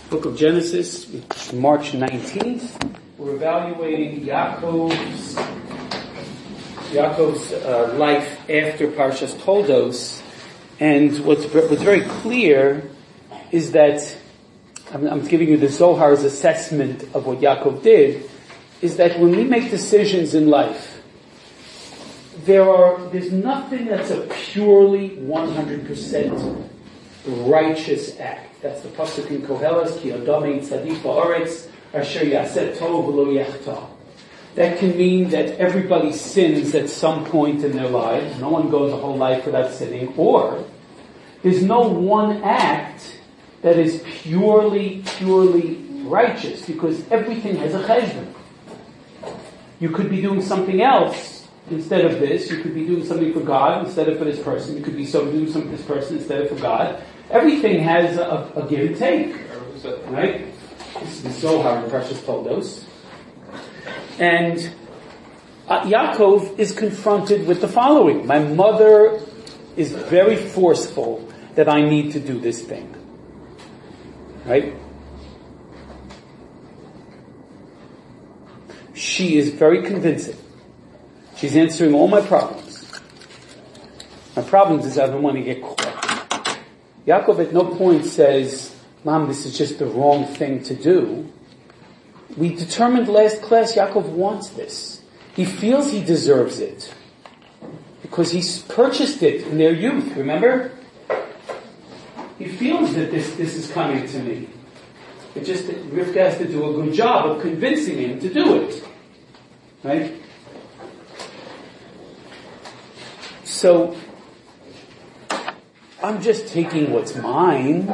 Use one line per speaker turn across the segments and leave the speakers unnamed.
Book of Genesis, March 19th. We're evaluating Yaakov's life after Parshas Toldos, and what's very clear is that I'm giving you the Zohar's assessment of what Yaakov did, is that when we make decisions in life, there's nothing that's a purely 100% righteous act. That's the pasuk in Koheles, Ki Adam ein tzadik ba'aretz asher yaseh tov v'lo yachta. That can mean that everybody sins at some point in their lives. No one goes a whole life without sinning. Or there's no one act that is purely righteous, because everything has a cheshbon. You could be doing something else instead of this. You could be doing something for God instead of for this person. You could be doing something for this person instead of for God. Everything has a give and take. Right? This is the Zohar in Parshas Toldos. And Yaakov is confronted with the following. My mother is very forceful that I need to do this thing. Right? She is very convincing. She's answering all my problems. My problems is I don't want to get caught. Yaakov at no point says, Mom, this is just the wrong thing to do. We determined last class Yaakov wants this. He feels he deserves it. Because he's purchased it in their youth, remember? He feels that this is coming to me. It's just that Rivka has to do a good job of convincing him to do it. Right? So, I'm just taking what's mine,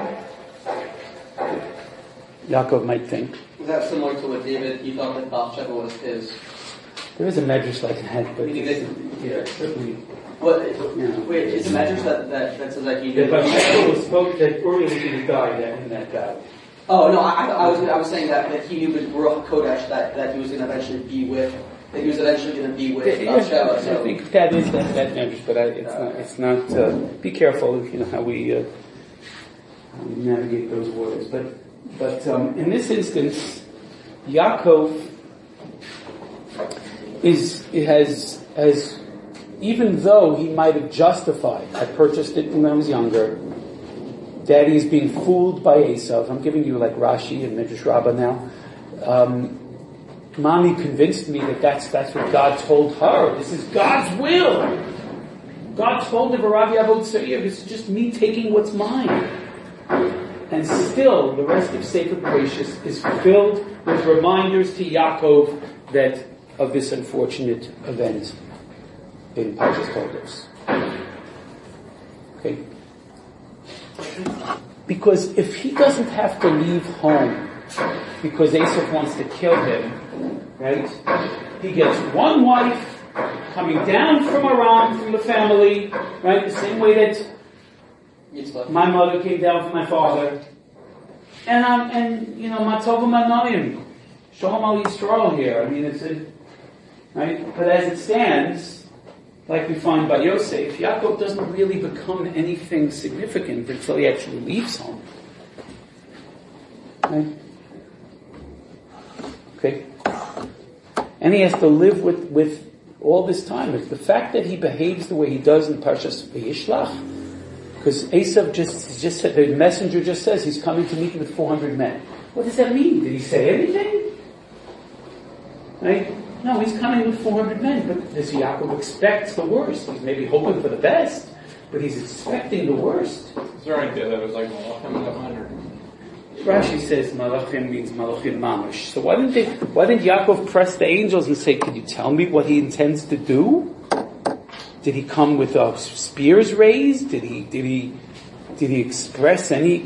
Yaakov might think.
Is that similar to what David, he thought that Bathsheba was his?
There is a medrash like that, but certainly.
Wait, is a medrash that says that he
did? But Bathsheba was spoke that Uriah was going to die in that battle.
Oh no, I was saying that he knew with Baruch Kodesh that he was going to eventually be with. That he was eventually going to be with Bathsheba. So.
I think that is that medrash, but it's not. Be careful, how we navigate those words. But in this instance, Yaakov has even though he might have justified, I purchased it when I was younger. Daddy is being fooled by Esav. I'm giving you like Rashi and Midrash Rabbah now. Mommy convinced me that that's what God told her. This is God's will. God told the Rabbi Avot Seir, this is just me taking what's mine. And still, the rest of Sefer Bereshis is filled with reminders to Yaakov of this unfortunate event in Parshas Toldos. Okay? Because if he doesn't have to leave home because Esav wants to kill him, right? He gets one wife coming down from Aram, from the family, right? The same way that my mother came down from my father. And Matov Manayim, Shalom Al Yisrael here. I mean, right? But as it stands, like we find by Yosef, Yaakov doesn't really become anything significant until he actually leaves home. Right? Okay? And he has to live with all this time. It's the fact that he behaves the way he does in Parshas Vayishlach, because Esav just said, the messenger just says he's coming to meet with 400 men. What does that mean? Did he say anything? Right? No, he's coming with 400 men, but does Yaakov expect the worst? He's maybe hoping for the best, but he's expecting the worst.
Is there an idea that it was like Malachim and 100?
Rashi says Malachim means Malachim Mamash. So why didn't Yaakov press the angels and say, could you tell me what he intends to do? Did he come with spears raised? Did he express any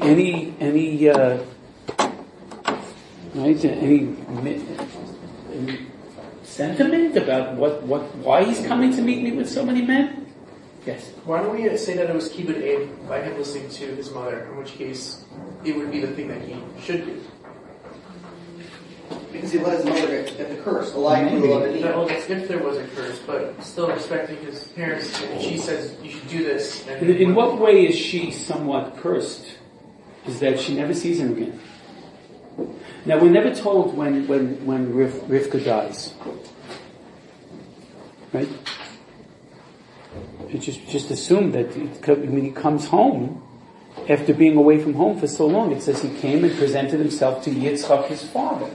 sentiment about why he's coming to meet me with so many men? Yes.
Why don't we say that it was kibbud aid by him listening to his mother, in which case it would be the thing that he should do?
Because he let his mother get the curse.
If there was a curse, but still respecting his parents, and she says you should do this.
In what way is she somewhat cursed? Is that she never sees him again. Now we're never told when Rivka dies, right? You just assume that when he comes home, after being away from home for so long, it says he came and presented himself to Yitzchak, his father.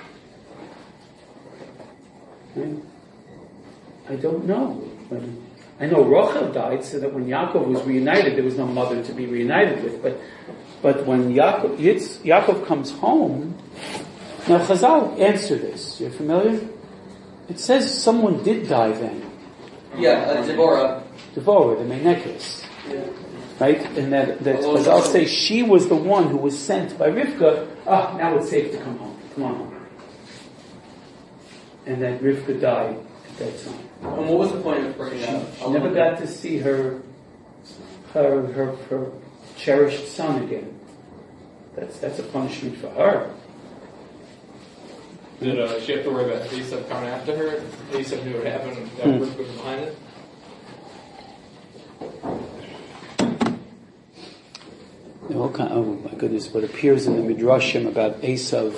Right? I don't know. I know Rachel died so that when Yaakov was reunited, there was no mother to be reunited with. But when Yaakov comes home, now Chazal answer this. You're familiar? It says someone did die then.
Yeah, Deborah.
Deborah, the Menekes.
Yeah.
Right? And that Chazal say she was the one who was sent by Rivka. Now it's safe to come home. Come on home. And then Rivka died at that time.
And what was the point of bringing that up?
She never got to see her cherished son again. That's a punishment for her.
Did she have to worry about Esav coming after her? Esav knew what happened. That Rivka was behind it.
Oh my goodness! What appears in the Midrashim about Esav,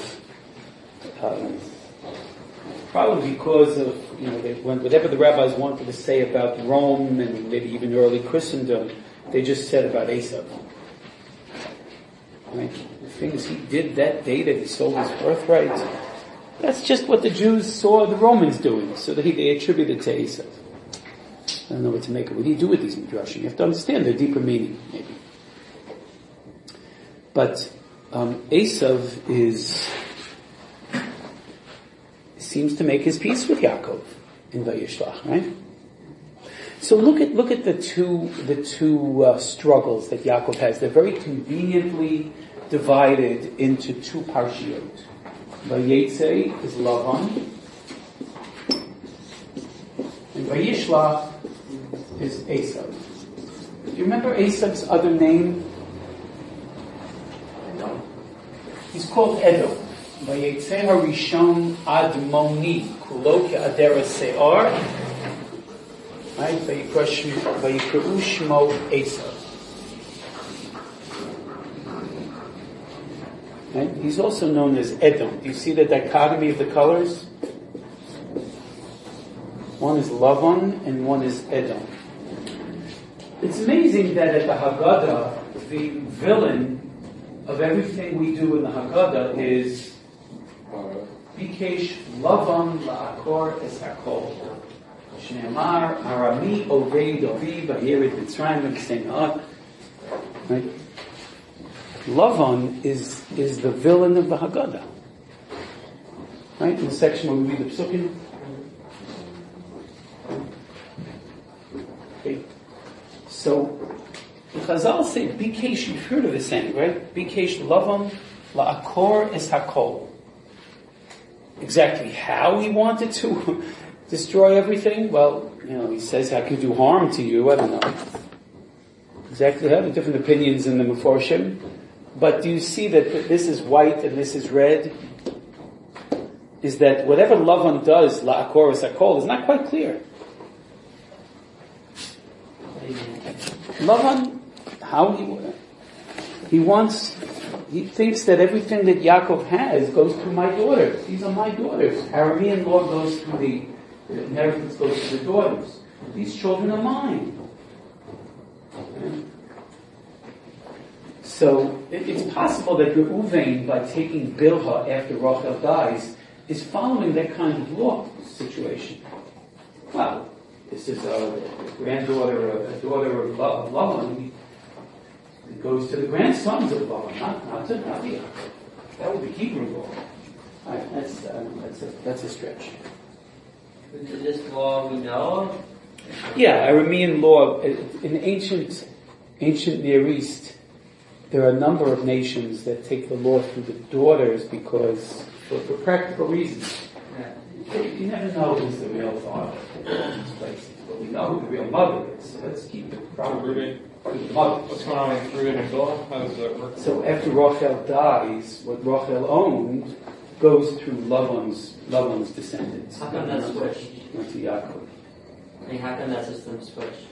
probably because of whatever the rabbis wanted to say about Rome and maybe even early Christendom, they just said about Esav. Right? The things he did that day that he sold his birthright, that's just what the Jews saw the Romans doing, so that they attributed to Esav. I don't know what to make of it. What do you do with these Midrashim? You have to understand their deeper meaning, maybe. But Esav seems to make his peace with Yaakov in Vayishlach, right? So look at the two struggles that Yaakov has. They're very conveniently divided into two parshiyot. Vayetze is Lavan, and Vayishlach is Esav. Do you remember Esav's other name? He's called Edom. Vayetze harishon admoni kulo ke'adera se'ar. Right? Vayikru shmo Esav. Right? He's also known as Edom. Do you see the dichotomy of the colors? One is Lavan and one is Edom. It's amazing that at the Haggadah, the villain of everything we do in the Haggadah is Bikesh Lavan La'akor Es Hakol. Shneimar Arami Ovei Dovi Vahirit Mitzrayim V'Ksein. Right? Lavan is the villain of the Haggadah. Right? In the section where we read the Psukim. Okay. So Chazal say Bikesh, you've heard of this saying, right? Bikesh Lavan La'akor Es Hakol. Exactly how he wanted to destroy everything? Well, he says, I can do harm to you. I don't know. Exactly how? There are different opinions in the Meforshim. But do you see that this is white and this is red? Is that whatever Lavan does, La'akor Es Hakol, is not quite clear. Lavan, how he thinks that everything that Yaakov has goes through my daughters. These are my daughters. Aramean law goes through the inheritance goes to the daughters. These children are mine. Okay. So it's possible that Reuven, by taking Bilhah after Rachel dies, is following that kind of law situation. Well, this is a granddaughter, a daughter of Lavan. It goes to the grandsons of Lavan, not to Yaakov. That would be Hebrew law. Right, that's a stretch.
Is this law we know?
Yeah, Aramean law in ancient Near East. There are a number of nations that take the law through the daughters because, for practical reasons. You never know who's the real father in these places, but we know who the real mother is. So let's keep it probably through the mother.
What's going on with Reuben and Bilhah? How does that work?
So after Rachel dies, what Rachel owned goes through Lavan's descendants.
How come that switched?
Went to Yaakov.
I mean, how come that system switched?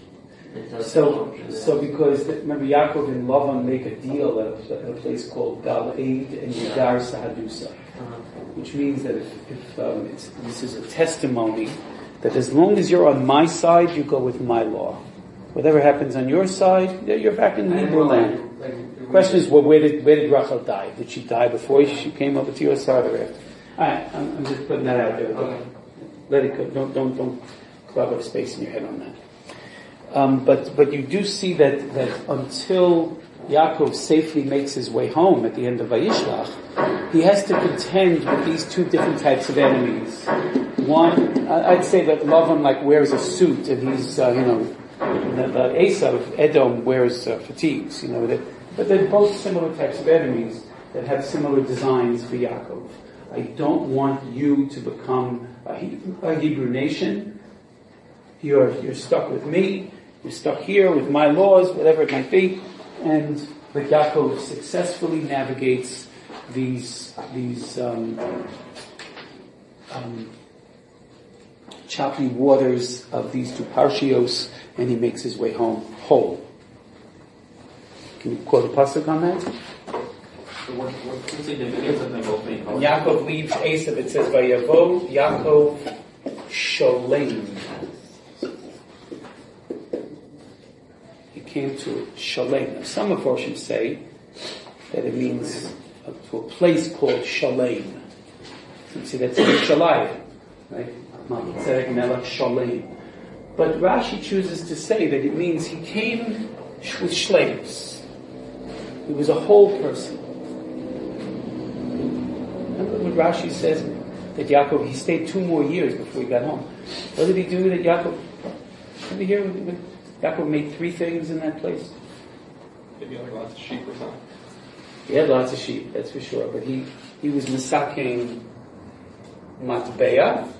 So because remember Yaakov and Lavan make a deal at a place called Gal Eid and Yidar Sahadusa, which means that if this is a testimony that as long as you're on my side, you go with my law. Whatever happens on your side, you're back in Hebrew land. The question is, well, where did Rachel die? Did she die before she came over to your side or after? Alright, I'm just putting that out there. Let it go. Don't clog up space in your head on that. But you do see that until Yaakov safely makes his way home at the end of Vayishlach, he has to contend with these two different types of enemies. One, I'd say that Lavan wears a suit and he's, the Esav, Edom, wears fatigues, but they're both similar types of enemies that have similar designs for Yaakov. I don't want you to become a Hebrew nation. You're stuck with me. You're stuck here with my laws, whatever it might be. But Yaakov successfully navigates these choppy waters of these two parshios, and he makes his way home whole. Can you quote a pasuk on that?
So what's the significance of them both being called?
Yaakov leaves Esav. It says, "Vayavo Yaakov Sholem." He came to Sholem. Now, some portions say that it means to a place called Sholem. You see, that's in Shalayim, right? Tzedek Melech Sholem. But Rashi chooses to say that it means he came with shleimus. He was a whole person. Remember what Rashi says that Yaakov, he stayed 2 more years before he got home. What did he do that Yaakov? Remember here, Yaakov made 3 things in that place.
Maybe lots of sheep or something.
He had lots of sheep, that's for sure. But he was misaking matbeah,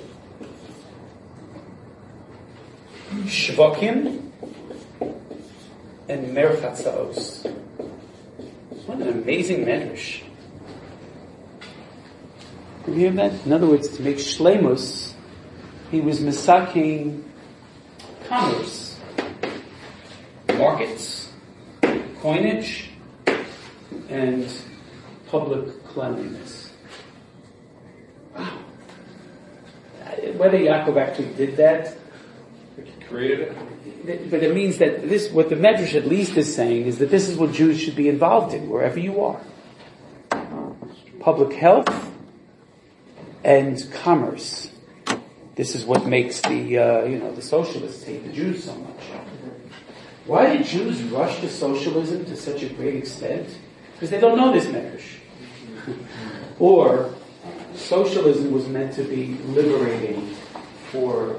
shvakim, and merchatzaos. What an amazing medrash. You hear that? In other words, to make shleimus, he was misaking commerce, markets, coinage, and public cleanliness. Wow. Whether Yaakov actually did that,
Created it.
but it means that what the Medrash at least is saying is that this is what Jews should be involved in, wherever you are. Public health and commerce. This is what makes the socialists hate the Jews so much. Why did Jews rush to socialism to such a great extent? Because they don't know this Medrash. Or socialism was meant to be liberating for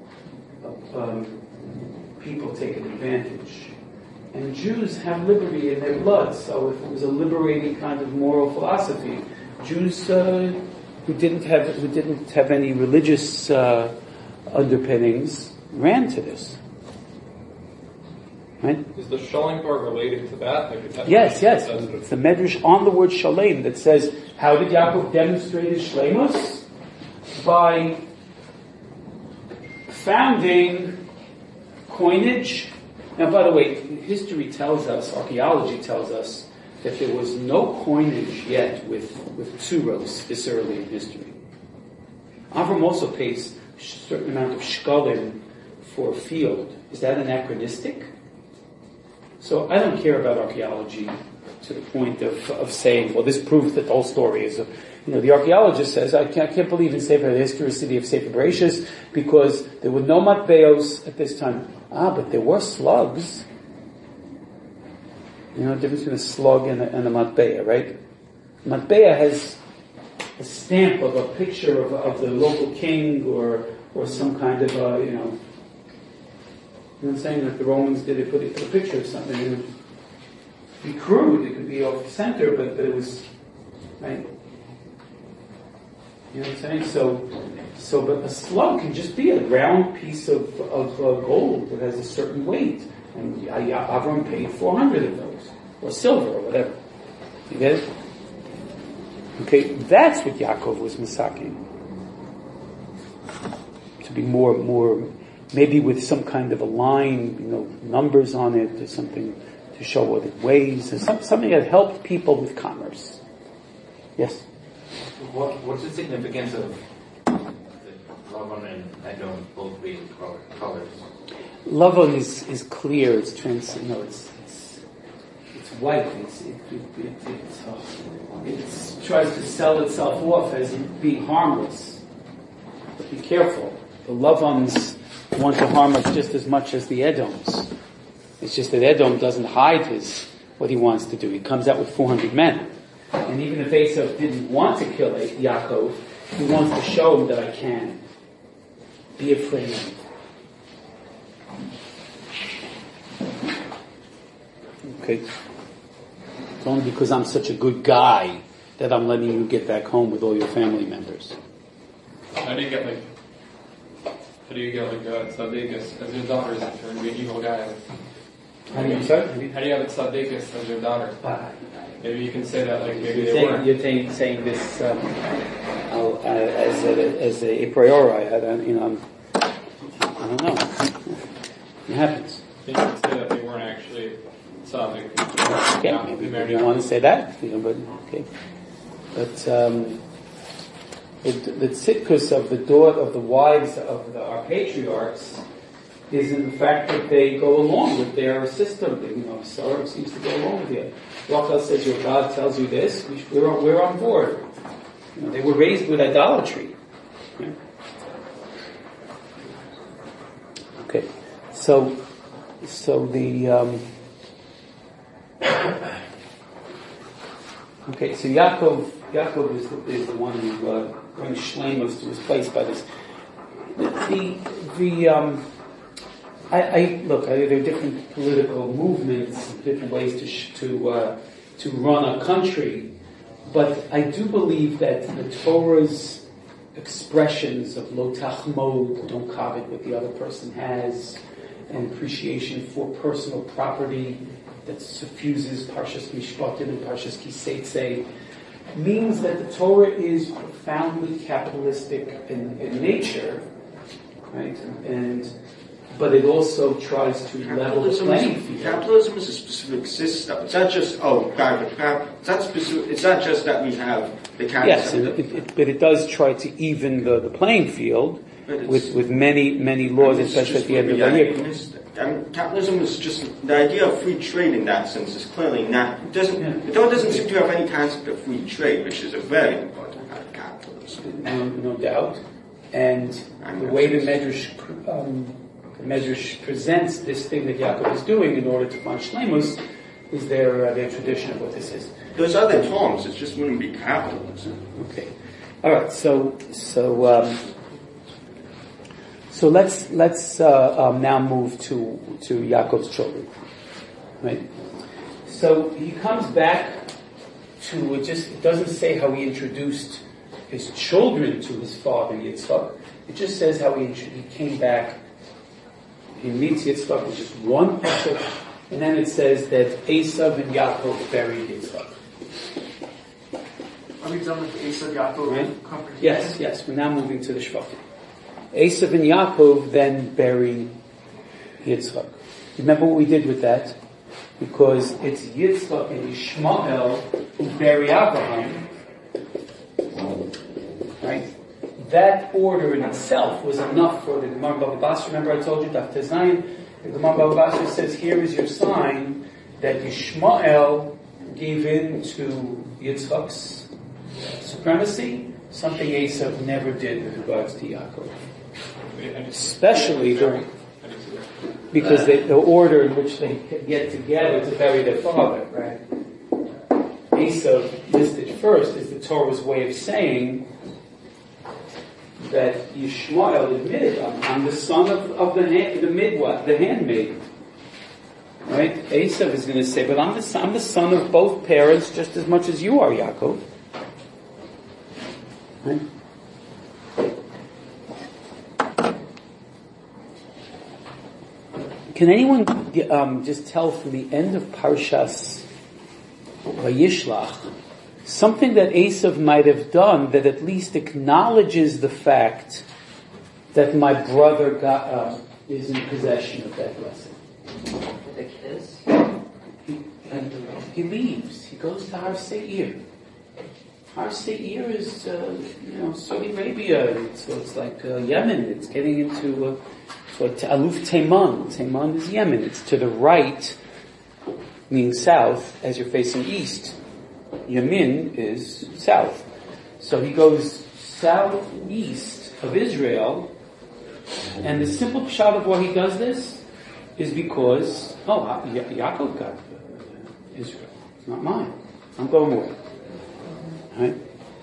people taking advantage. And Jews have liberty in their blood, so if it was a liberating kind of moral philosophy, Jews who didn't have any religious underpinnings ran to this. Right?
Is the shelling part related to that?
Yes. It's the Medrash on the word shalem that says, how did Yaakov demonstrate his shleimus? By founding coinage. Now, by the way, history tells us, archaeology tells us, that there was no coinage yet with tsuros this early in history. Avram also pays a certain amount of shkalim for a field. Is that anachronistic? So I don't care about archaeology to the point of saying, well, this proves that the whole story is the archaeologist says, I can't believe in Sefer the historicity of Sefer Bereshis because there were no matbeos at this time. But there were slugs. You know the difference between a slug and a matbeah, right? Matbeah has a stamp of a picture of the local king or some kind of you know what I'm saying, like the Romans did, they put a picture of something. It would be crude, it could be off the center, but it was, right? You know what I'm saying? So, but a slug can just be a round piece of gold that has a certain weight. And Avram paid 400 of those. Or silver, or whatever. You get it? Okay, that's what Yaakov was misaking. To be more maybe with some kind of a line, numbers on it or something to show what it weighs, or something that helped people with commerce. Yes?
What's the significance of the Lavan and Edom both being colors?
Lavan is clear. It's it's white. It tries to sell itself off as being harmless. But be careful. The Lavans want to harm us just as much as the Edoms. It's just that Edom doesn't hide what he wants to do. He comes out with 400 men. And even if Esav didn't want to kill Yaakov, he wants to show him that I can. Be afraid. Okay. It's only because I'm such a good guy that I'm letting you get back home with all your family members.
How do you get like Tzaddikus as your daughter if you're an evil guy?
How do you say?
How do you have a Tzaddikus as your daughter? Maybe you can say that maybe they weren't.
You're saying this as a priori. I don't know. It happens.
You can say that they weren't actually tzaddik.
Okay, maybe you want to say that, but okay. But the tzidkus of the wives of our patriarchs is in the fact that they go along with their system. Sarah seems to go along with it. Rachel says, your God tells you this, we're on board. They were raised with idolatry. Yeah. Okay, so the Yaakov is the one who brings Shleimus to his place by this. There are different political movements, different ways to run a country, but I do believe that the Torah's expressions of lo tachmod, don't covet what the other person has, and appreciation for personal property that suffuses Parshas Mishpatim and Parshas Kiseitze, means that the Torah is profoundly capitalistic in nature, right? But it also tries to level the playing field.
Capitalism is a specific system. It's not just It's not just that we have the capitalism.
Yes, but it does try to even the playing field with many laws, especially at the end of the year.
Capitalism is just the idea of free trade in that sense is clearly not. The Torah doesn't seem to have any concept of free trade, which is a very important part of capitalism.
No doubt, and the way the Medrash presents this thing that Yaakov is doing in order to find Shleimus is their tradition of what this is.
There's other terms. It just wouldn't be capitalism.
Okay, all right. So let's now move to Yaakov's children, right? So he comes back to it. It doesn't say how he introduced his children to his father Yitzchak. It just says how he came back. He meets Yitzchak with just one pasuk, and then it says that Esav and Yaakov buried Yitzchak.
Are we done with Esav, Yaakov?
Right? Yes. We're now moving to the Shvatim. Esav and Yaakov then bury Yitzchak. Remember what we did with that? Because it's Yitzchak and Ishmael who bury Abraham. Right? That order in itself was enough for the Gemara Baba Basra. Remember I told you, Daf Tezayin, the Gemara Baba Basra says, here is your sign that Ishmael gave in to Yitzchak's supremacy, something Esav never did with regards to Yaakov. Especially because the order in which they get together to bury their father, right? Esav listed first is the Torah's way of saying that Yishmael admitted, I'm the son of the handmaid. Right? Esav is going to say, but I'm the son of both parents just as much as you are, Yaakov. Right? Can anyone just tell from the end of Parshas Vayishlach something that Esav might have done that at least acknowledges the fact that my brother is in possession of that blessing.
The kiss?
He leaves. He goes to Har Seir. Har Seir is, Saudi Arabia. So it's like Yemen. It's getting into Aluf Taiman. Taiman is Yemen. It's to the right, meaning south, as you're facing east. Yemen is south. So he goes southeast of Israel, and the simple pshat of why he does this is because, Yaakov got Israel. It's not mine. I'm going away. Right?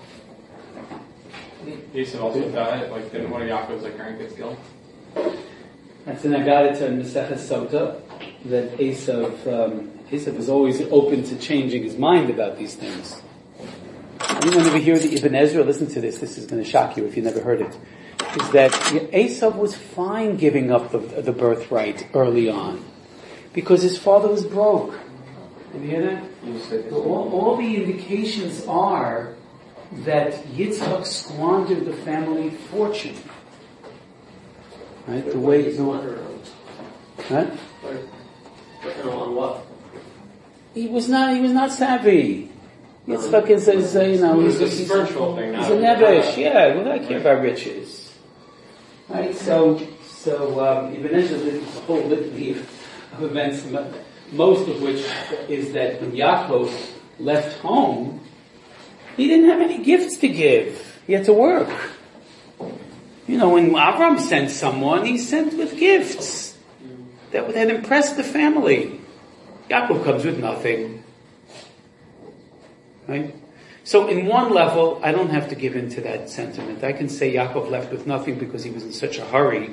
Esau also died, didn't one of Yaakov's grandkids killed?
That's an Agadah in Maseches Sota, that Esav is always open to changing his mind about these things. Anyone ever hear the Ibn Ezra? Listen to this. This is going to shock you if you never heard it. Is that Esav was fine giving up the birthright early on because his father was broke. Did you hear that? All the indications are that Yitzchak squandered the family fortune. Right? The way you Huh?
On what?
He was not savvy. Yitzchak is
he's a spiritual thing.
He's a nevesh. Yeah, well, I care about riches. Right? So Ibn Ezra did a whole litany of events, most of which is that when Yaakov left home, he didn't have any gifts to give. He had to work. When Avram sent someone, he sent with gifts that had impressed the family. Yaakov comes with nothing. Right? So in one level, I don't have to give in to that sentiment. I can say Yaakov left with nothing because he was in such a hurry.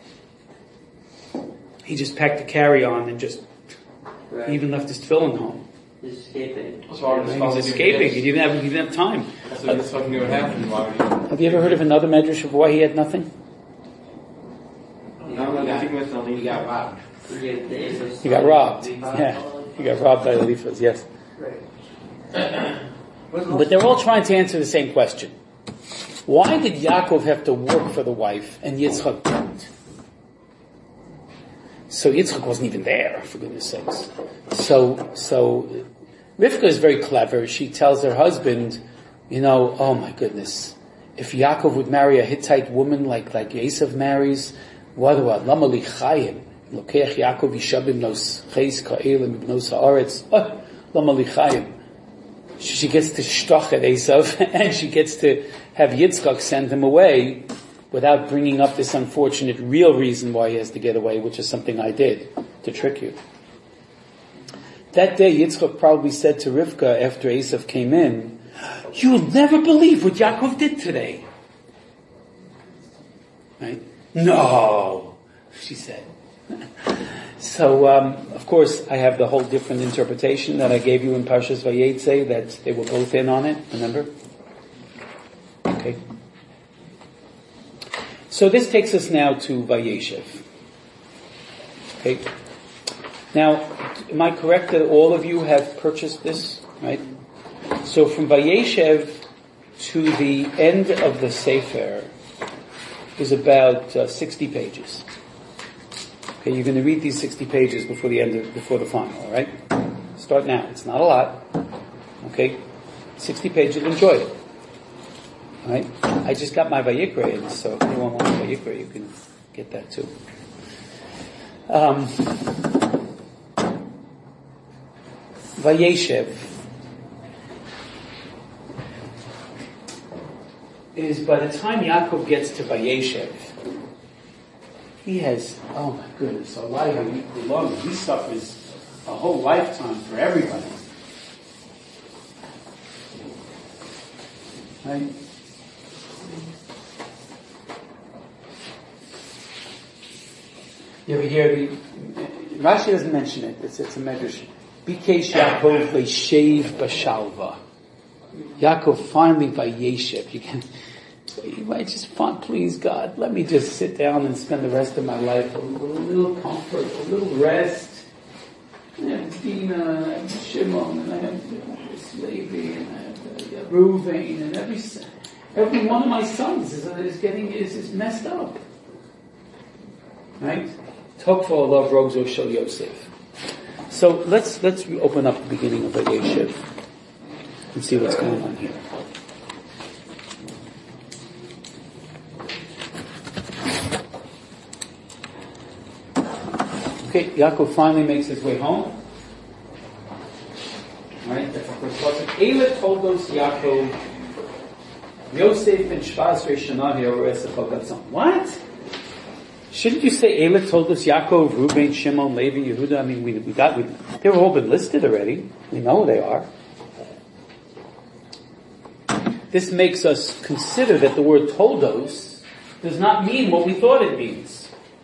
He just packed a carry-on and he even left his tefillin home.
He's escaping.
He was escaping. He didn't have time.
So he fucking knew what happened.
Have you ever heard of another medrash of why he had nothing?
He got robbed.
He got robbed. Yeah, he got robbed by Eliphaz. Yes. But they're all trying to answer the same question. Why did Yaakov have to work for the wife and Yitzchak didn't? So Yitzchak wasn't even there, for goodness sakes. So Rivka is very clever. She tells her husband, oh my goodness, if Yaakov would marry a Hittite woman like Esav marries, what Lama li chayim, lokech Yaakov yishabim nos cheis ka'elim ibnos haaretz, Lama li chayim. She gets to shtoch at Esav, and she gets to have Yitzchak send him away without bringing up this unfortunate real reason why he has to get away, which is something I did to trick you. That day, Yitzchak probably said to Rivka after Esav came in, "You'll never believe what Yaakov did today." Right? No, she said. So, of course, I have the whole different interpretation that I gave you in Parshas Vayetze, that they were both in on it, remember? Okay. So this takes us now to Vayeshev. Okay. Now, am I correct that all of you have purchased this? Right? So from Vayeshev to the end of the Sefer is about 60 pages. Okay, you're going to read these 60 pages before the final, all right? Start now. It's not a lot. Okay? 60 pages. Enjoy it. All right? I just got my Vayikra in, so if anyone wants Vayikra, you can get that too. Vayeshev is, by the time Yaakov gets to Vayeshev, he has, oh my goodness, a life long. He suffers a whole lifetime for everybody. Right? You ever hear Rashi doesn't mention it. It's a medrash. Bikesh Yaakov leishev b'shalva. Yaakov finally Vayeshev. You might just find, please God, let me just sit down and spend the rest of my life with a little comfort, a little rest. I have Dina, I have Shimon, and I have this Levi, and I have Reuven, and every one of my sons is messed up. Right? Tokfo Allah Rogzo Shel Yosef. So let's open up the beginning of Vayeshev and see what's going on here. Okay, Yaakov finally makes his way home. Right, that's the first pasuk. Eila told us Yaakov, Yosef and Shvaz Reishanah Yoresechav. What? Shouldn't you say Eila told us Yaakov, Reuben, Shimon, Levi, Yehuda? I mean, they've all been listed already. We know they are. This makes us consider that the word toldos does not mean what we thought it means.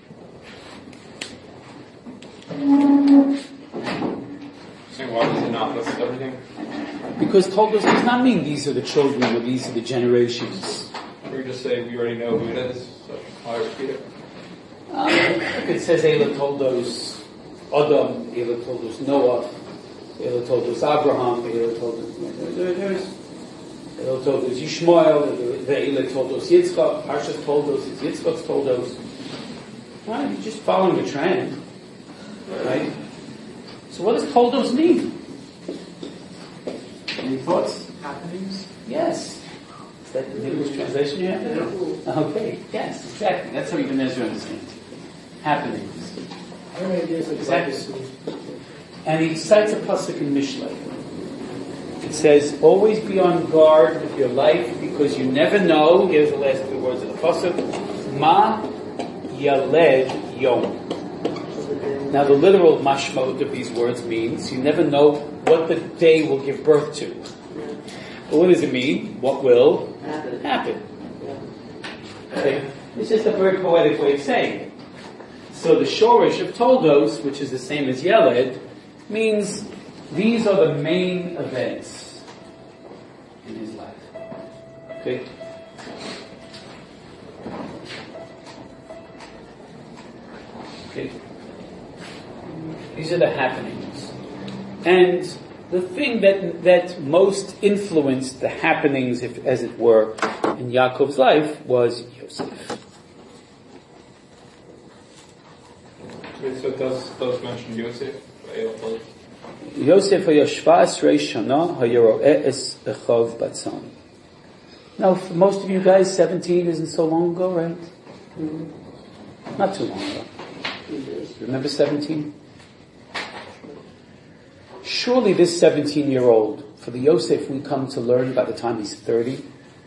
So why does it not list everything?
Because toldos does not mean these are the children or these are the generations.
Or you just say we already know who it is, so why repeat it?
It says Eila toldos Adam, Eila toldos Noah, Eila toldos Abraham, Eila toldos Eila toldos Yishmael, Eila toldos Yitzchak, Parshas toldos is Yitzchak's toldos. Right, you're just following the trend. Right? So what does toldos mean? Any thoughts?
Happenings?
Yes. Is that the English translation you have? Okay, yes, exactly. That's how even Ezra understands it. Happenings. Exactly. And he cites a pasuk in Mishlei. It says, always be on guard with your life because you never know, here's the last two words of the pasuk, Ma Yaled Yom. Now the literal mashmot of these words means you never know what the day will give birth to. But what does it mean? What will happen? Okay? It's just a very poetic way of saying it. So the shorish of toldos, which is the same as yeled, means these are the main events in his life. Okay? Okay? These are the happenings. And the thing that most influenced the happenings, as it were, in Yaakov's life was Yosef.
So it does mention Yosef?
Yosef hayashva esrei shana hayaroeh es echav batzon. Now, for most of you guys, 17 isn't so long ago, right? Not too long ago. Remember 17? Surely this 17-year-old, for the Yosef we come to learn by the time he's 30,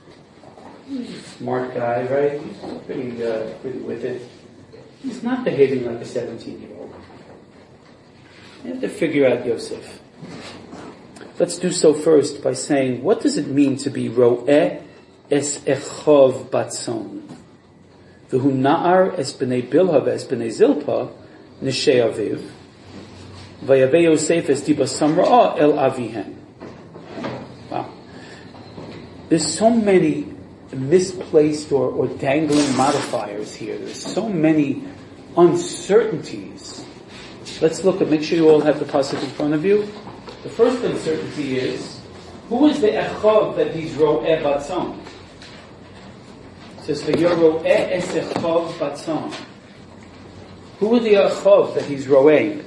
smart guy, right? He's pretty with it. He's not behaving like a 17-year-old. You have to figure out Yosef. Let's do so first by saying, what does it mean to be ro'eh es echov batzon? V'hu na'ar es b'nei bilha v'es b'nei zilpa neshei aviv v'yaveh Yosef es diba samra'ah el avihem. Wow. There's so many misplaced or dangling modifiers here. There's so many uncertainties. Let's look and make sure you all have the pasuk in front of you. The first uncertainty is, who is the echov that he's ro'eh batzon? It says, ro'eh es echov batzon. Who are the echov that he's ro'eh?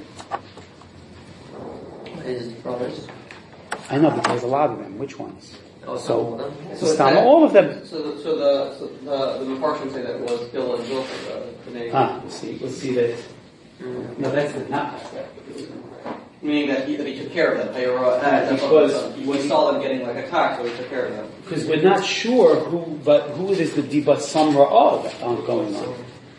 His brothers.
I know, but there's a lot of them. Which ones?
All of them.
All of them.
So the Mepharshim say that it was Bill and Zilpah,
We'll see that. No, that's not.
meaning that he took care of them.
Because
he saw them getting like attacked, so he took care of them.
Because we're not sure who is the dibat samra'ah going on.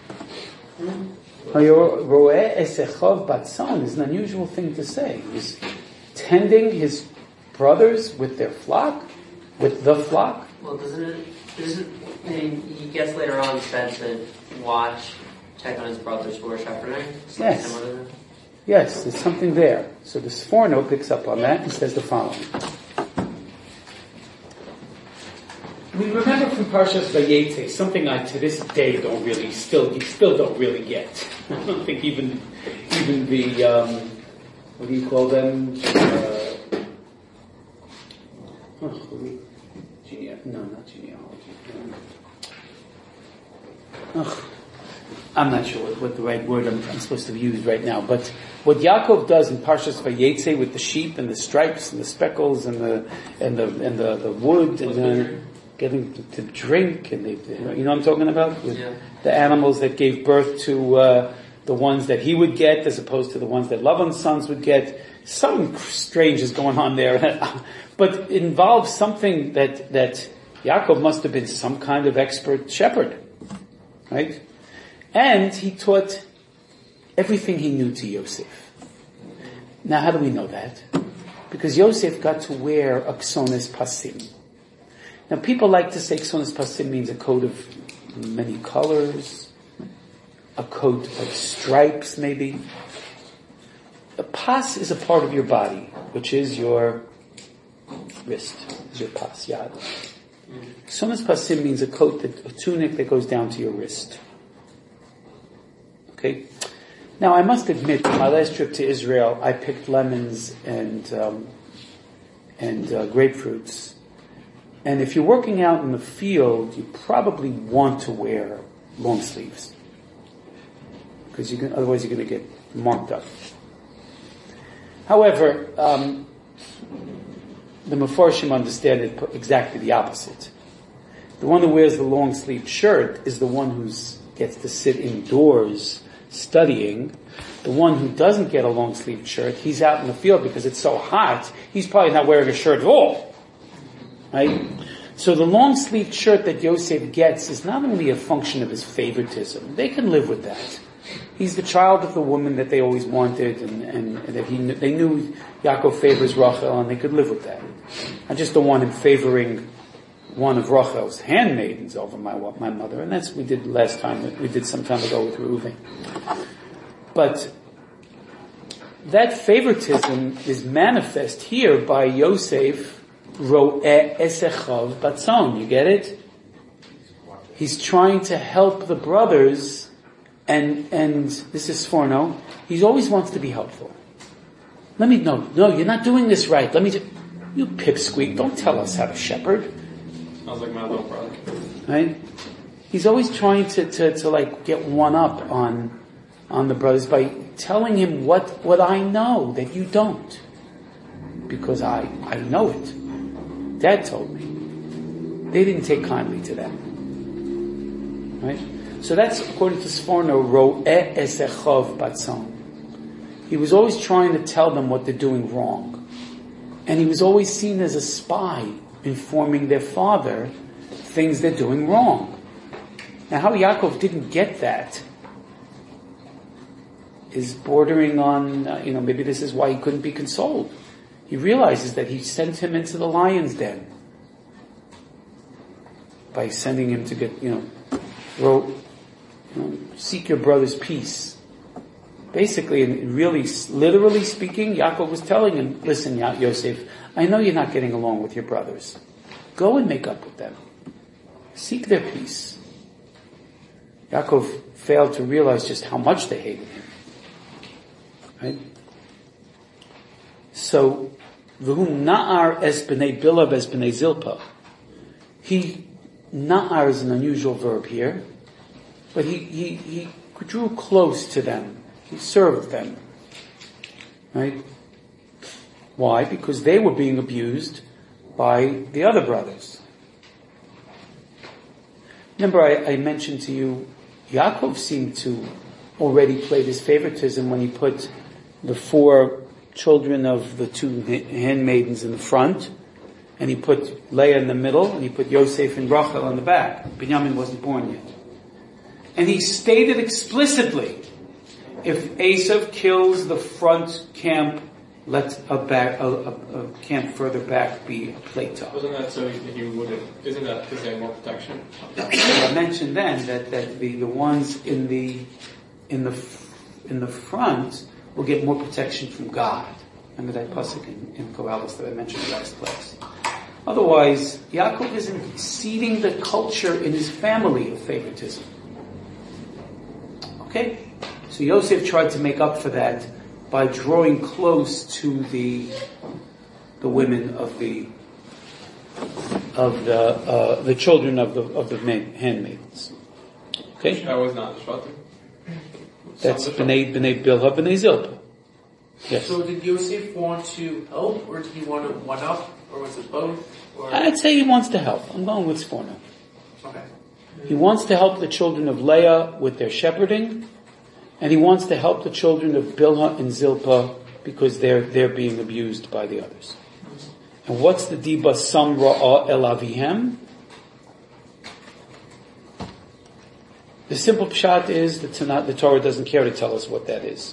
Ro'eh esechov batzon is an unusual thing to say. He's tending his brothers with their flock, with the flock.
Well, he gets later on said to check on his brothers who are shepherding?
Yes. Yes, there's something there. So the Sforno picks up on that and says the following. We remember from Parshas Vayetze something I to this day still don't really get. I don't think even the what do you call them? Not genealogy. I'm not sure what the right word I'm supposed to use right now, but what Yaakov does in Parshas Vayetze with the sheep and the stripes and the speckles and the wood and getting to drink and you know what I'm talking about? With the animals that gave birth to the ones that he would get as opposed to the ones that Lavan's sons would get. Something strange is going on there, but it involves something that Yaakov must have been some kind of expert shepherd, right? And he taught everything he knew to Yosef. Now, how do we know that? Because Yosef got to wear a ksones pasim. Now, people like to say ksones pasim means a coat of many colors, a coat of stripes, maybe. A pas is a part of your body, which is your wrist, is your pas, yad. Ksones pasim means a tunic that goes down to your wrist. Okay. Now I must admit, my last trip to Israel, I picked lemons and grapefruits. And if you're working out in the field, you probably want to wear long sleeves, because otherwise you're going to get marked up. However, the Mefarshim understand it exactly the opposite. The one who wears the long sleeved shirt is the one who gets to sit indoors studying. The one who doesn't get a long sleeved shirt, he's out in the field because it's so hot, he's probably not wearing a shirt at all. Right? So the long sleeved shirt that Yosef gets is not only a function of his favoritism. They can live with that. He's the child of the woman that they always wanted, and that they knew Yaakov favors Rachel, and they could live with that. I just don't want him favoring one of Rachel's handmaidens over my mother, and that's we did some time ago with Reuven. But that favoritism is manifest here by Yosef ro'eh esechav batzon. You get it? He's trying to help the brothers, and this is Sforno. He always wants to be helpful. No, you're not doing this right. You pipsqueak, don't tell us how to shepherd.
Sounds like my little brother.
Right? He's always trying to like get one up on the brothers by telling him what I know that you don't. Because I know it. Dad told me. They didn't take kindly to that. Right? So that's according to Sforno, ro'eh esechov batzon. He was always trying to tell them what they're doing wrong. And he was always seen as a spy, informing their father things they're doing wrong. Now how Yaakov didn't get that is bordering on, maybe this is why he couldn't be consoled. He realizes that he sent him into the lion's den by sending him to get, seek your brother's peace. Basically, and really, literally speaking, Yaakov was telling him, listen, Yosef, I know you're not getting along with your brothers. Go and make up with them. Seek their peace. Yaakov failed to realize just how much they hated him. Right? So, V'hu na'ar es b'nei bilav es b'nei zilpa. Na'ar is an unusual verb here, but he drew close to them. He served them. Right? Why? Because they were being abused by the other brothers. Remember I mentioned to you, Yaakov seemed to already play this favoritism when he put the 4 children of the 2 handmaidens in the front, and he put Leah in the middle, and he put Yosef and Rachel on the back. Binyamin wasn't born yet. And he stated explicitly, if Esav kills the front camp, let a camp further back be a plate top.
Wasn't that so he wouldn't? Isn't that because they have more protection?
I mentioned then that the ones in the front will get more protection from God. Remember that pasuk in Koheles that I mentioned last class. Otherwise, Yaakov is exceeding the culture in his family of favoritism. Okay? So Yosef tried to make up for that by drawing close to the women of the children of the handmaidens. Okay?
I was not Shvatim.
That's B'nai Bilhah, B'nai Zilpah. Yes.
So did Yosef want to help, or did he want to one up, or was it both? Or?
I'd say he wants to help. I'm going with Sforno.
Okay.
He wants to help the children of Leah with their shepherding, and he wants to help the children of Bilhah and Zilpah because they're being abused by the others. And what's the Diba Sam Ra'ah El Avihem? The simple pshat is the Torah doesn't care to tell us what that is.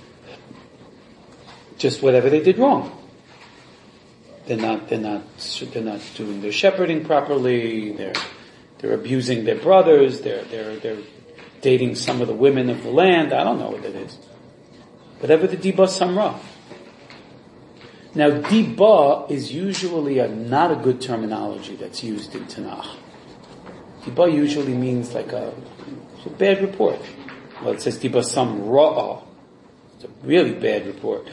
Just whatever they did wrong. They're not doing their shepherding properly. They're abusing their brothers. They're dating some of the women of the land. I don't know what it is. Whatever the Diba Samra. Now, Diba is usually not a good terminology that's used in Tanakh. Diba usually means like it's a bad report. Well, it says Diba Samra. It's a really bad report.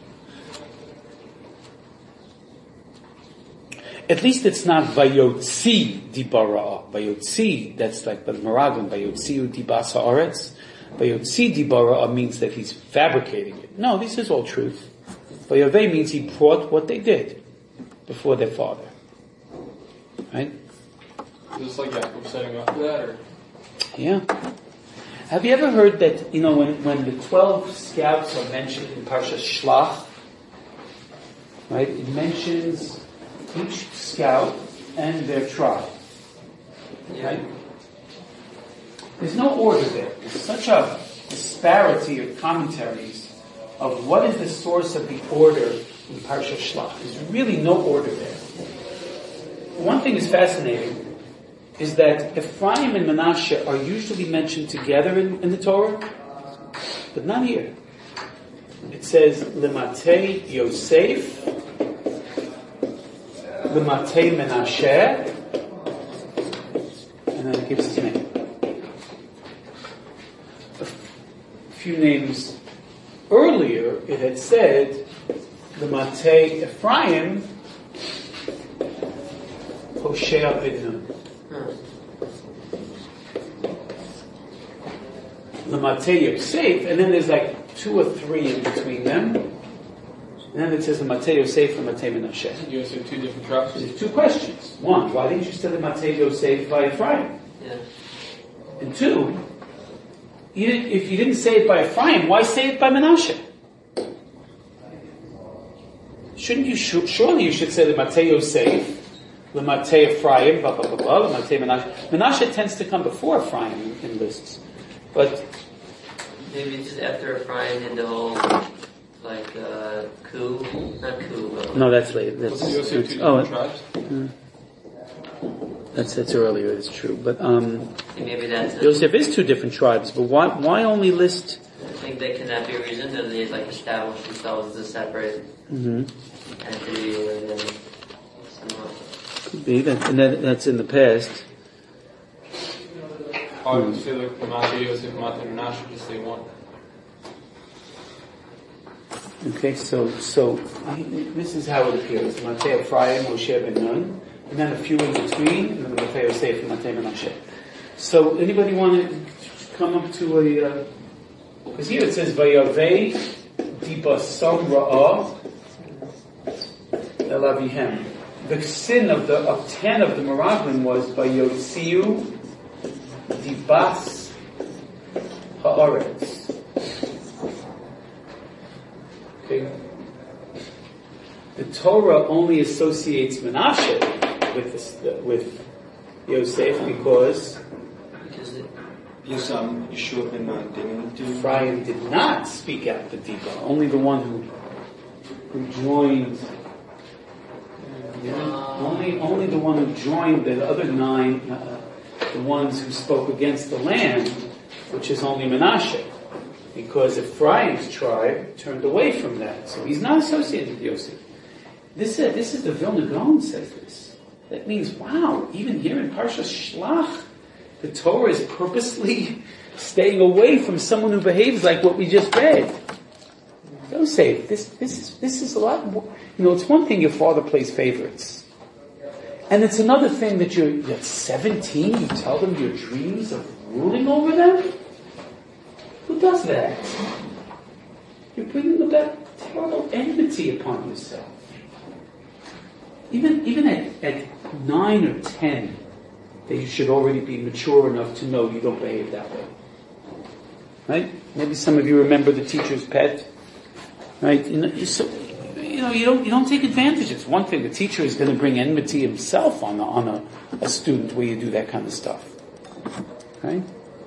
At least it's not Vayotzi Dibara. Vayotzi, that's like the Meraglim, Vayotziu Dibas Haaretz. Vayotzi Dibara means that he's fabricating it. No, this is all truth. Vayovei means he brought what they did before their father. Right?
Is this like Yaakov setting up for that, or?
Yeah. Have you ever heard that, when the 12 scouts are mentioned in Parshas Shlach, right, it mentions each scout and their tribe. Right? There's no order there. There's such a disparity of commentaries of what is the source of the order in Parsha Shlach. There's really no order there. One thing is fascinating is that Ephraim and Manasseh are usually mentioned together in the Torah, but not here. It says, Lematei Yosef, Lematei Menashe, and then it gives his name. A few names earlier, it had said, Lematei Ephraim, Hoshea ben Nun. Lematei Yosef, and then there's like 2 or 3 in between them. And then it says Lematei Yosef and Lematei Menashe.
You say 2 different tribes?
There's 2 questions. 1, why didn't you say Lematei Yosef by Ephraim?
Yeah.
And 2, if you didn't say it by Ephraim, why say it by Menashe? Shouldn't you, surely you should say Lematei Yosef, Lematei Ephraim, blah, blah, blah, blah, Lematei Menashe. Menashe tends to come before Ephraim in lists. But
maybe just after Ephraim and the whole, coup, not coup, but...
no, that's late. That's,
What's the Yosef 2
oh,
different tribes?
that's earlier. It's true, but
maybe that's
Yosef is 2 different tribes. But why only list?
I think that can that be a reason that they establish themselves as a separate entity, or then somewhat.
Could be that, and that's in the past.
I would feel like Lematei Yosef, Lematei Menashe, just say 1.
Okay, so this is how it appears: Lematei Ephraim, Moshe ben Nun, and then a few in between, and then Lematei Yosef and Lematei Menashe. So, anybody want to come up to a? Because here it says Vayavei Diba Sam Ra'ah El Avihem. The sin of 10 of the Meraglim was Vayotziu Dibas Haaretz. Okay. The Torah only associates Menashe with Yosef because Ephraim did not speak out the Diba. Only the one who joined. Only the one who joined the other 9, the ones who spoke against the land, which is only Menashe, because Ephraim's tribe turned away from that, so he's not associated with Yosef. This is the Vilna Gaon says this. That means, wow, even here in Parshas Shlach, the Torah is purposely staying away from someone who behaves like what we just read. Yosef, this is a lot more. It's one thing your father plays favorites. And it's another thing that you're at 17, you tell them your dreams of ruling over them? Who does that? You're bringing about terrible enmity upon yourself. Even at 9 or 10, that you should already be mature enough to know you don't behave that way. Right? Maybe some of you remember the teacher's pet. Right? You don't take advantage. It's one thing. The teacher is going to bring enmity himself on a student where you do that kind of stuff. Right?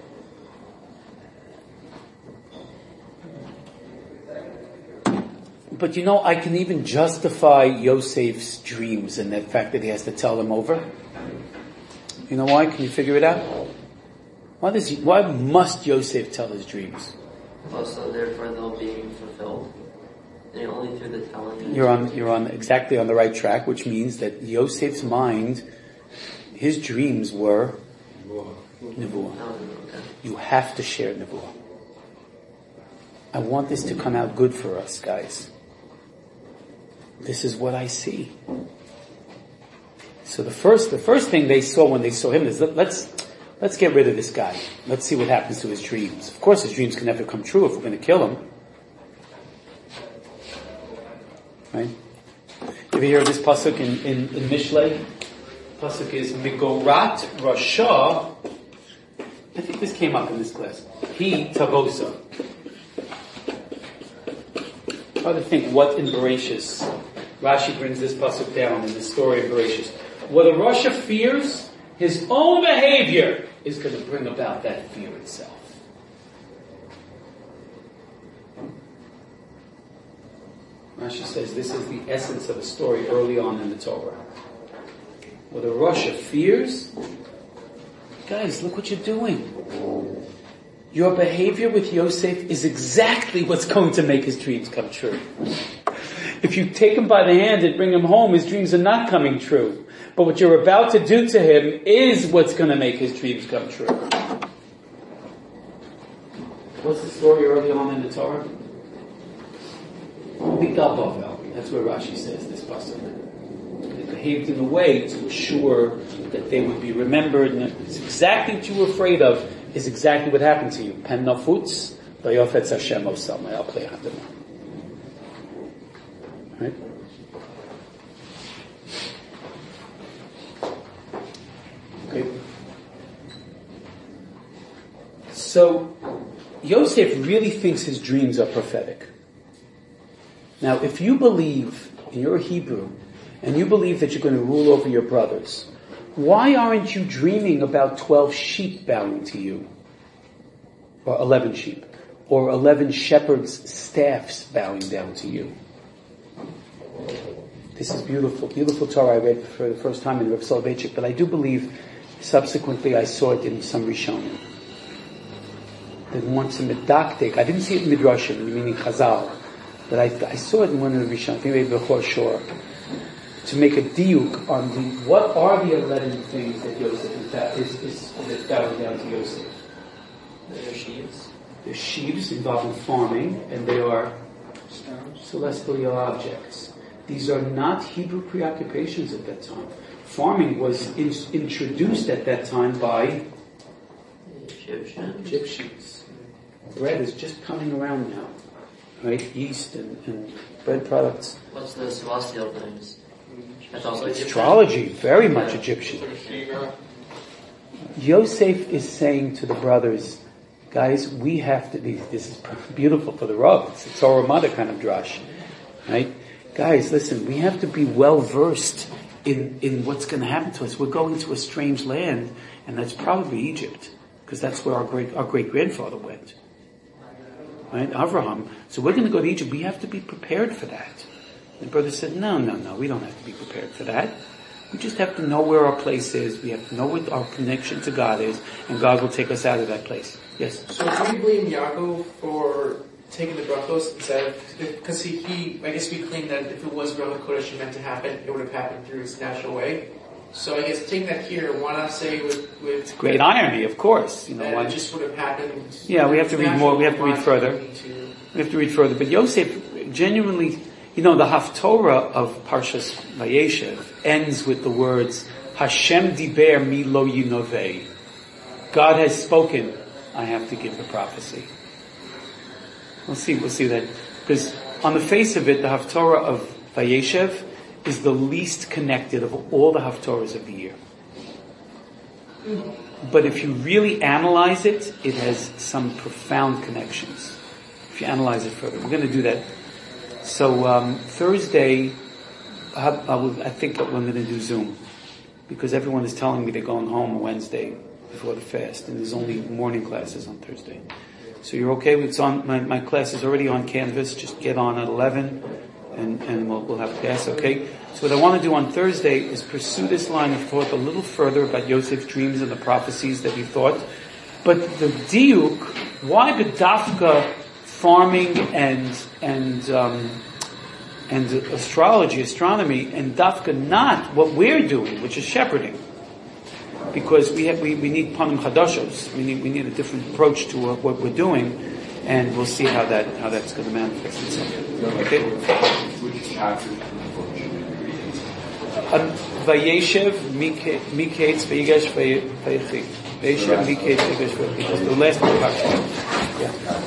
But I can even justify Yosef's dreams and the fact that he has to tell them over. You know why? Can you figure it out? Why must Yosef tell his dreams?
Also, therefore, they'll be fulfilled. And only through the telling.
You're on exactly on the right track, which means that Yosef's mind, his dreams were Nevuah. You have to share Nevuah. I want this to come out good for us, guys. This is what I see. So the first thing they saw when they saw him is let's get rid of this guy. Let's see what happens to his dreams. Of course, his dreams can never come true if we're going to kill him. Right? You ever hear of this pasuk in Mishlei? Pasuk is Migorat Rasha. I think this came up in this class. He Tavosa. Try to think what in Bereshis. Rashi brings this pasuk down in the story of Bereshis. What a Rasha fears, his own behavior is going to bring about that fear itself. Rashi says this is the essence of a story early on in the Torah. What a Rasha fears, guys, look what you're doing. Your behavior with Yosef is exactly what's going to make his dreams come true. If you take him by the hand and bring him home, his dreams are not coming true. But what you're about to do to him is what's going to make his dreams come true. What's the story early on in the Torah? Migdal Bavel. That's where Rashi says this pasuk. They behaved in a way to assure that they would be remembered, and it's exactly what you were afraid of is exactly what happened to you. Pen nafutz, vayofetz Hashem osam, vayalplei hadamah. Right? Okay. So, Yosef really thinks his dreams are prophetic. Now, if you believe, and you're a Hebrew, and you believe that you're going to rule over your brothers, why aren't you dreaming about 12 sheep bowing to you? Or 11 sheep? Or 11 shepherds' staffs bowing down to you? This is beautiful. Beautiful Torah I read for the first time in Rav Soloveitchik, but I do believe subsequently I saw it in some Rishonim. That wants a medaktik. I didn't see it in Midrashim, meaning Chazal, but I saw it in one of the Rishonim, I think maybe Bechor Shor, to make a diuk on what are the 11 things that Yosef is bowing down to Yosef.
They're sheaves.
They're sheaves involving farming, and they are celestial objects. These are not Hebrew preoccupations at that time. Farming was introduced at that time by Egyptians. Bread is just coming around now, right? Yeast and bread products.
What's the celestial things? That's also
Astrology, very much Egyptian. Yosef is saying to the brothers, guys, we have to be, this is beautiful for the Rav, it's a Torah Mother kind of drush, right? Guys, listen, we have to be well versed in what's going to happen to us. We're going to a strange land, and that's probably Egypt, because that's where our great grandfather went, right? Avraham. So we're going to go to Egypt. We have to be prepared for that. And the brother said, no, we don't have to be prepared for that. We just have to know where our place is. We have to know what our connection to God is, and God will take us out of that place. Yes?
So do we blame Yaakov for taking the brachos instead of, because he I guess we claim that if it was Ruach HaKodesh meant to happen, it would have happened through its natural way. So I guess taking that here, why not say with
it's great irony, of course.
That it just would have happened.
Yeah, we have to read more. We have to read further. We have to read further. But Yosef genuinely, the Haftorah of Parshas Vayeshev ends with the words, Hashem diber mi lo yinovei. God has spoken, I have to give the prophecy. We'll see that. Because on the face of it, the Haftorah of Vayeshev is the least connected of all the Haftorahs of the year. But if you really analyze it, it has some profound connections. If you analyze it further. We're going to do that. So Thursday, I think that we're going to do Zoom. Because everyone is telling me they're going home on Wednesday before the fast. And there's only morning classes on Thursday. So you're okay? It's on, my class is already on Canvas. Just get on at 11 and we'll have class, okay? So what I want to do on Thursday is pursue this line of thought a little further about Yosef's dreams and the prophecies that he thought. But the diuk, why bedafka farming and astrology, astronomy, and dafka not what we're doing, which is shepherding? Because we need panim chadashos. We need a different approach to what we're doing, and we'll see how that's going to manifest itself. Okay.
Which passage from the book should we read?
Vayeshev miketz vayigash vayechi. Vayeshev miketz vayigash vayechi. The last part. Yeah.